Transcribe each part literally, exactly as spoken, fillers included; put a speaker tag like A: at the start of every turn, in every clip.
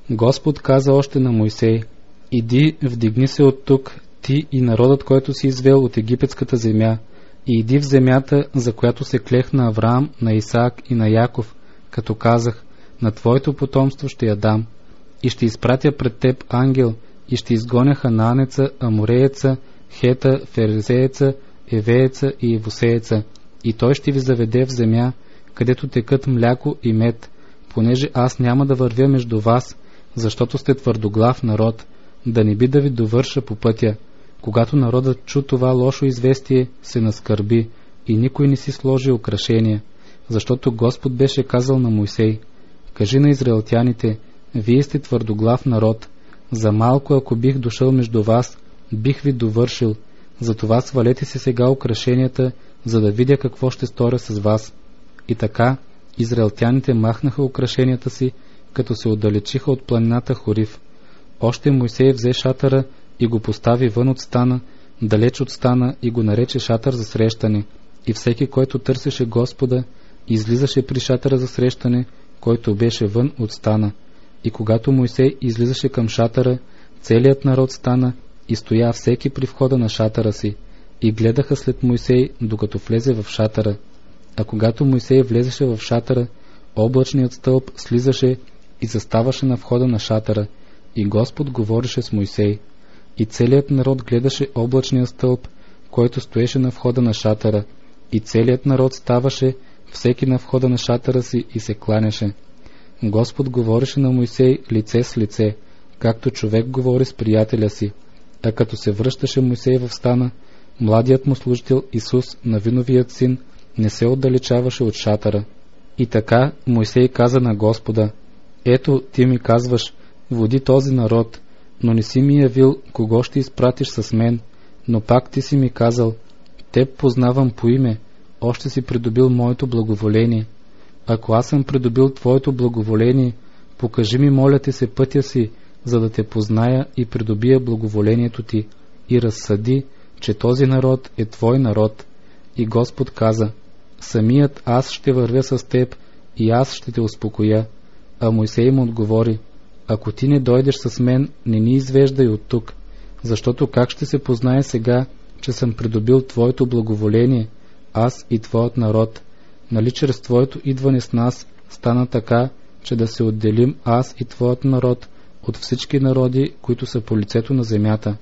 A: Господ каза още на Мойсей: иди, вдигни се от тук, ти и народът, който си извел от египетската земя, и иди в земята, за която се клех на Авраам, на Исаак и на Яков, като казах: на твоето потомство ще я дам. И ще изпратя пред теб ангел, и ще изгоня ханаанеца, аморееца, хета, ферезееца, евееца и евусееца, и той ще ви заведе в земя, където текат мляко и мед, понеже аз няма да вървя между вас, защото сте твърдоглав народ, да не би да ви довърша по пътя. Когато народът чу това лошо известие, се наскърби, и никой не си сложи украшения, защото Господ беше казал на Мойсей: кажи на израелтяните: вие сте твърдоглав народ, за малко ако бих дошъл между вас, бих ви довършил, затова свалете си сега украшенията, за да видя какво ще сторя с вас. И така израелтяните махнаха украшенията си, като се отдалечиха от планината Хорив. Още Мойсей взе шатъра и го постави вън от стана, далеч от стана, и го нарече шатър за срещане. И всеки, който търсеше Господа, излизаше при шатъра за срещане, който беше вън от стана. И когато Мойсей излизаше към шатъра, целият народ стана и стоя всеки при входа на шатъра си, и гледаха след Мойсей, докато влезе в шатъра. А когато Мойсей влезеше в шатъра, облачният стълб слизаше и заставаше на входа на шатъра, и Господ говореше с Мойсей. И целият народ гледаше облачния стълб, който стоеше на входа на шатъра, и целият народ ставаше, всеки на входа на шатъра си, и се кланяше. Господ говореше на Мойсей лице с лице, както човек говори с приятеля си. А като се връщаше Мойсей в стана, младият му служител Исус, Навиновият син, не се отдалечаваше от шатъра. И така Мойсей каза на Господа: ето, ти ми казваш: води този народ, но не си ми явил кого ще изпратиш с мен, но пак ти си ми казал: теб познавам по име, още си придобил моето благоволение. Ако аз съм придобил твоето благоволение, покажи ми, моля те се, пътя си, за да те позная и придобия благоволението ти, и разсъди, че този народ е твой народ. И Господ каза: самият аз ще вървя с теб и аз ще те успокоя. А Мойсей му отговори: ако ти не дойдеш с мен, не ни извеждай от тук, защото как ще се познае сега, че съм придобил твоето благоволение, аз и твоят народ? Нали чрез твоето идване с нас стана така, че да се отделим аз и твоят народ от всички народи, които са по лицето на земята?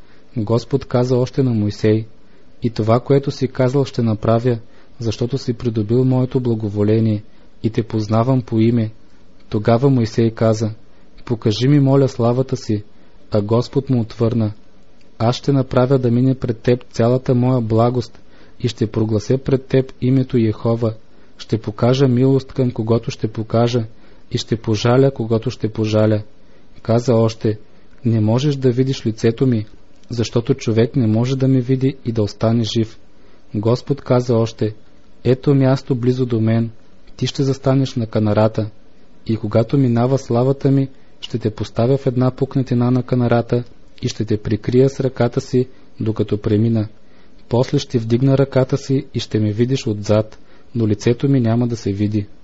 A: Господ каза още на Мойсей: и това, което си казал, ще направя, защото си придобил моето благоволение и те познавам по име. Тогава Мойсей каза: покажи ми, моля, славата си. А Господ му отвърна: аз ще направя да мине пред теб цялата моя благост и ще проглася пред теб името Йехова. Ще покажа милост към когото ще покажа и ще пожаля когото ще пожаля. Каза още: не можеш да видиш лицето ми, защото човек не може да ме види и да остане жив. Господ каза още: ето място близо до мен, ти ще застанеш на канарата, и когато минава славата ми, ще те поставя в една пукнатина на канарата и ще те прикрия с ръката си, докато премина. После ще вдигна ръката си и ще ме видиш отзад, но лицето ми няма да се види.